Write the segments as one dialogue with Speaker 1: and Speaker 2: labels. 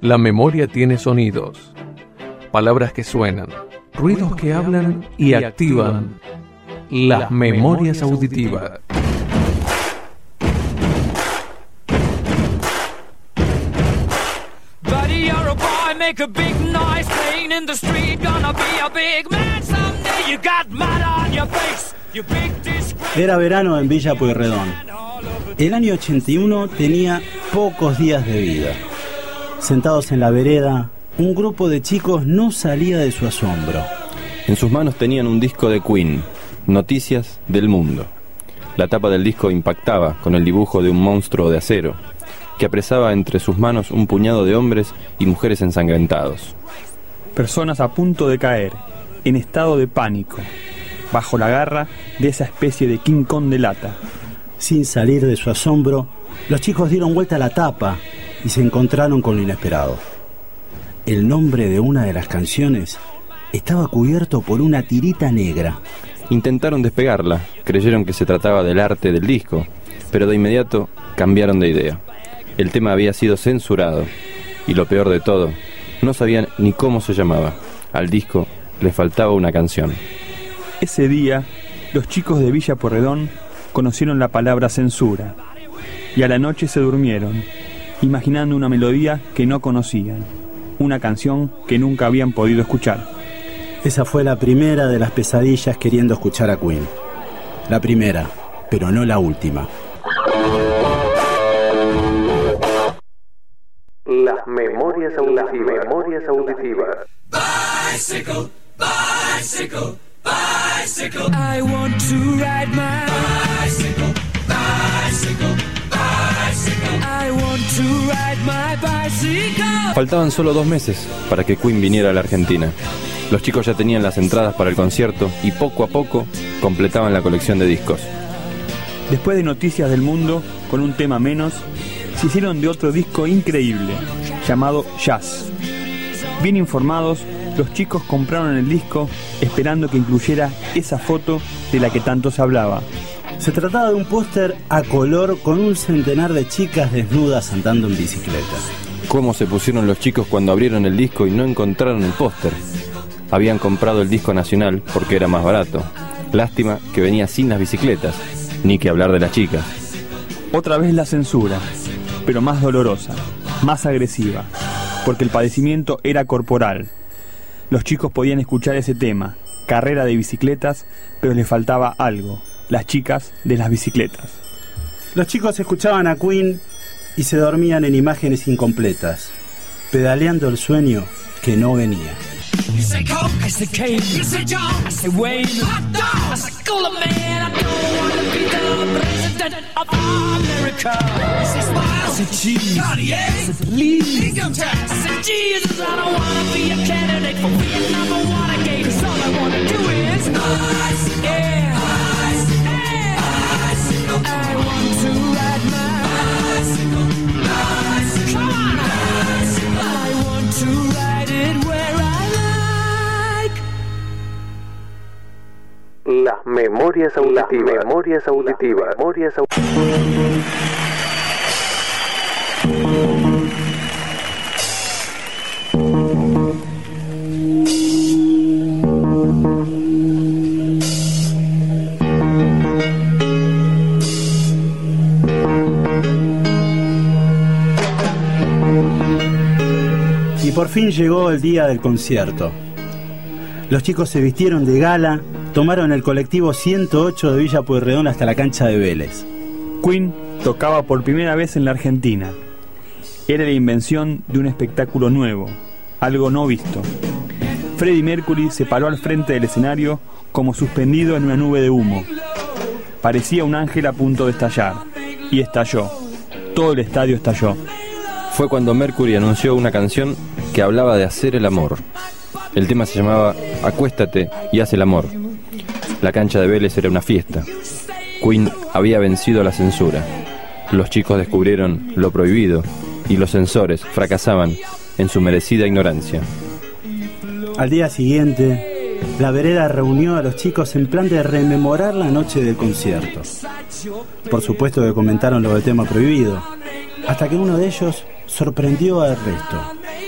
Speaker 1: La memoria tiene sonidos, palabras que suenan, ruidos que hablan y activan las memorias auditivas.
Speaker 2: Make a big noise playing in the street, gonna be a big man someday. You got mud on your face, you big disgrace.
Speaker 3: Era verano en Villa Pueyrredón. El año 81 tenía pocos días de vida. Sentados en la vereda, un grupo de chicos no salía de su asombro.
Speaker 4: En sus manos tenían un disco de Queen, Noticias del Mundo. La tapa del disco impactaba con el dibujo de un monstruo de acero que apresaba entre sus manos un puñado de hombres y mujeres ensangrentados.
Speaker 5: Personas a punto de caer, en estado de pánico, bajo la garra de esa especie de King Kong de lata.
Speaker 3: Sin salir de su asombro, los chicos dieron vuelta a la tapa y se encontraron con lo inesperado. El nombre de una de las canciones estaba cubierto por una tirita negra.
Speaker 4: Intentaron despegarla, creyeron que se trataba del arte del disco, pero de inmediato cambiaron de idea. El tema había sido censurado y lo peor de todo, no sabían ni cómo se llamaba. Al disco le faltaba una canción.
Speaker 5: Ese día, los chicos de Villa Pueyrredón conocieron la palabra censura y a la noche se durmieron, imaginando una melodía que no conocían, una canción que nunca habían podido escuchar.
Speaker 3: Esa fue la primera de las pesadillas queriendo escuchar a Queen. La primera, pero no la última.
Speaker 1: Las memorias auditivas.
Speaker 2: Bicycle, bicycle, bicycle. I want to ride my bicycle, bicycle, bicycle. I want to ride my bicycle.
Speaker 4: Faltaban solo 2 meses para que Queen viniera a la Argentina. Los chicos ya tenían las entradas para el concierto y poco a poco completaban la colección de discos.
Speaker 5: Después de Noticias del Mundo, con un tema menos, se hicieron de otro disco increíble, llamado Jazz. Bien informados, los chicos compraron el disco esperando que incluyera esa foto de la que tanto se hablaba.
Speaker 3: Se trataba de un póster a color con un centenar de chicas desnudas andando en bicicleta.
Speaker 4: ¿Cómo se pusieron los chicos cuando abrieron el disco y no encontraron el póster? Habían comprado el disco nacional porque era más barato. Lástima que venía sin las bicicletas, ni que hablar de las chicas.
Speaker 5: Otra vez la censura, pero más dolorosa, más agresiva, porque el padecimiento era corporal. Los chicos podían escuchar ese tema, carrera de bicicletas, pero les faltaba algo, las chicas de las bicicletas.
Speaker 3: Los chicos escuchaban a Queen y se dormían en imágenes incompletas, pedaleando el sueño que no venía.
Speaker 2: You say Coke, I say Kane, you say John, I say Wayne, hot dog, I say Cooler Man, I don't want to be the president of America. I say Smile, I say Cheese, Cartier, I say Please, Income Tax, I say Jesus, I don't want to be a candidate for Vietnam or Watergate, 'cause all I want to do is nice, yeah, nice, yeah, bicycle. I want to ride my bicycle, bicycle, come on, bicycle. I want to ride it where
Speaker 1: Las memorias auditivas.
Speaker 3: Y por fin llegó el día del concierto. Los chicos se vistieron de gala, tomaron el colectivo 108 de Villa Pueyrredón hasta la cancha de Vélez.
Speaker 5: Queen tocaba por primera vez en la Argentina. Era la invención de un espectáculo nuevo, algo no visto. Freddie Mercury se paró al frente del escenario como suspendido en una nube de humo. Parecía un ángel a punto de estallar, y estalló. Todo el estadio estalló.
Speaker 4: Fue cuando Mercury anunció una canción que hablaba de hacer el amor. El tema se llamaba Acuéstate y haz el amor. La cancha de Vélez era una fiesta. Queen había vencido la censura. Los chicos descubrieron lo prohibido y los censores fracasaban en su merecida ignorancia.
Speaker 3: Al día siguiente, la vereda reunió a los chicos en plan de rememorar la noche del concierto. Por supuesto que comentaron lo del tema prohibido, hasta que uno de ellos sorprendió al resto.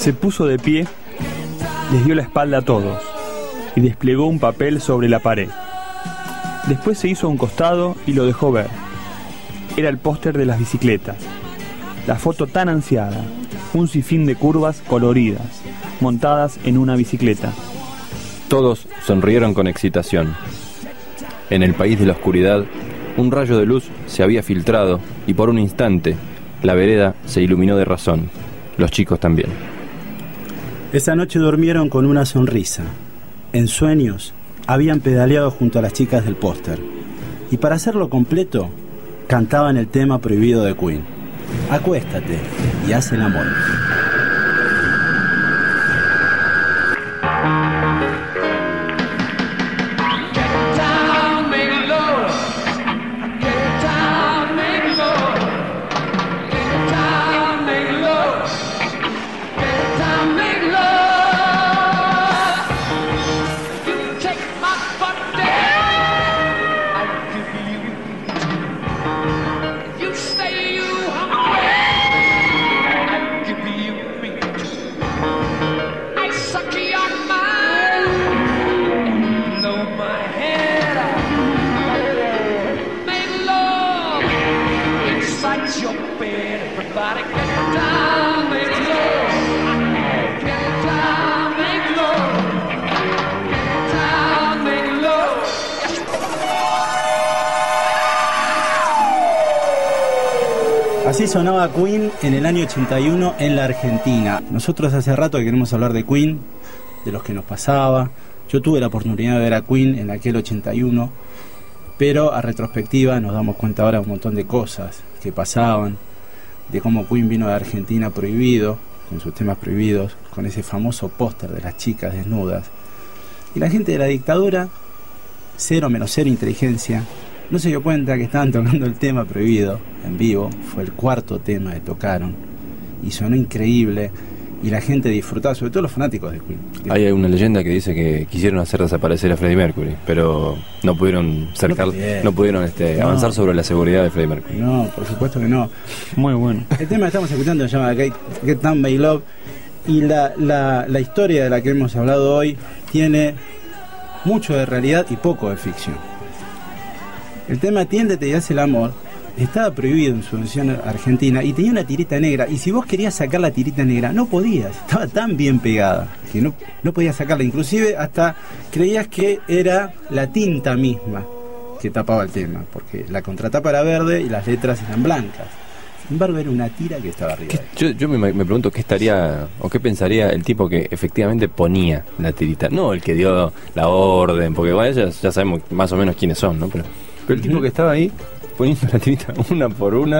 Speaker 5: Se puso de pie, les dio la espalda a todos y desplegó un papel sobre la pared. Después se hizo a un costado y lo dejó ver. Era el póster de las bicicletas. La foto tan ansiada, un sinfín de curvas coloridas, montadas en una bicicleta.
Speaker 4: Todos sonrieron con excitación. En el país de la oscuridad, un rayo de luz se había filtrado y por un instante la vereda se iluminó de razón. Los chicos también.
Speaker 3: Esa noche durmieron con una sonrisa. En sueños habían pedaleado junto a las chicas del póster. Y para hacerlo completo, cantaban el tema prohibido de Queen. Acuéstate y haz el amor. Así sonaba Queen en el año 81 en la Argentina. Nosotros hace rato que queremos hablar de Queen, de los que nos pasaba. Yo tuve la oportunidad de ver a Queen en aquel 81, pero a retrospectiva nos damos cuenta ahora de un montón de cosas que pasaban, de cómo Queen vino de Argentina prohibido, con sus temas prohibidos, con ese famoso póster de las chicas desnudas. Y la gente de la dictadura, 0 menos 0 inteligencia, no se dio cuenta que estaban tocando el tema prohibido en vivo. Fue el 4º tema que tocaron y sonó increíble y la gente disfrutaba, sobre todo los fanáticos de Queen.
Speaker 4: Hay una leyenda que dice que quisieron hacer desaparecer a Freddie Mercury, pero no pudieron avanzar sobre la seguridad de Freddie Mercury.
Speaker 3: No, por supuesto que no.
Speaker 5: Muy bueno.
Speaker 3: El tema que estamos escuchando se llama Get Down My Love y la historia de la que hemos hablado hoy tiene mucho de realidad y poco de ficción. El tema Atiéndete y haz el amor estaba prohibido en su versión argentina y tenía una tirita negra, y si vos querías sacar la tirita negra no podías, estaba tan bien pegada que no podías sacarla, inclusive hasta creías que era la tinta misma que tapaba el tema, porque la contratapa era verde y las letras eran blancas. Sin embargo era una tira que estaba arriba.
Speaker 4: Yo me pregunto qué estaría o qué pensaría el tipo que efectivamente ponía la tirita, no el que dio la orden, porque bueno, ya sabemos más o menos quiénes son, ¿no? Pero el tipo que estaba ahí poniendo la tirita una por una.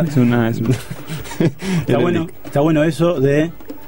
Speaker 3: Está bueno eso de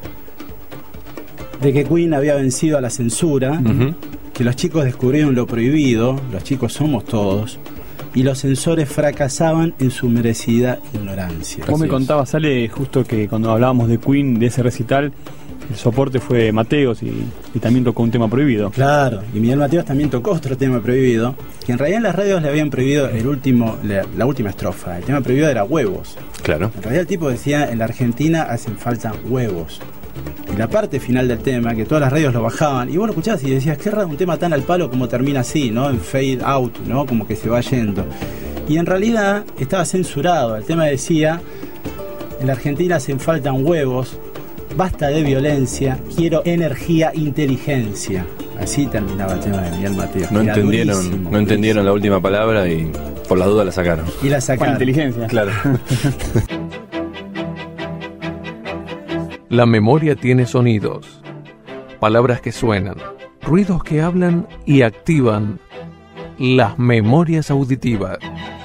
Speaker 3: que Queen había vencido a la censura, que los chicos descubrieron lo prohibido, los chicos somos todos, y los censores fracasaban en su merecida ignorancia.
Speaker 5: Vos me contabas, Ale, justo que cuando hablábamos de Queen, de ese recital, el soporte fue Mateos y también tocó un tema prohibido.
Speaker 3: Claro, y Miguel Mateos también tocó otro tema prohibido, que en realidad en las radios le habían prohibido la última estrofa. El tema prohibido era huevos.
Speaker 4: Claro.
Speaker 3: En realidad el tipo decía, en la Argentina hacen falta huevos. Y la parte final del tema, que todas las radios lo bajaban, y vos lo escuchabas y decías, qué raro un tema tan al palo como termina así, ¿no? En fade out, ¿no? Como que se va yendo. Y en realidad estaba censurado. El tema decía, en la Argentina hacen falta huevos, basta de violencia, quiero energía, inteligencia. Así terminaba el tema de Miguel Mateos.
Speaker 4: No entendieron la última palabra y por las dudas la sacaron.
Speaker 3: Y la sacaron.
Speaker 5: Con inteligencia.
Speaker 4: Claro.
Speaker 1: La memoria tiene sonidos, palabras que suenan, ruidos que hablan y activan las memorias auditivas.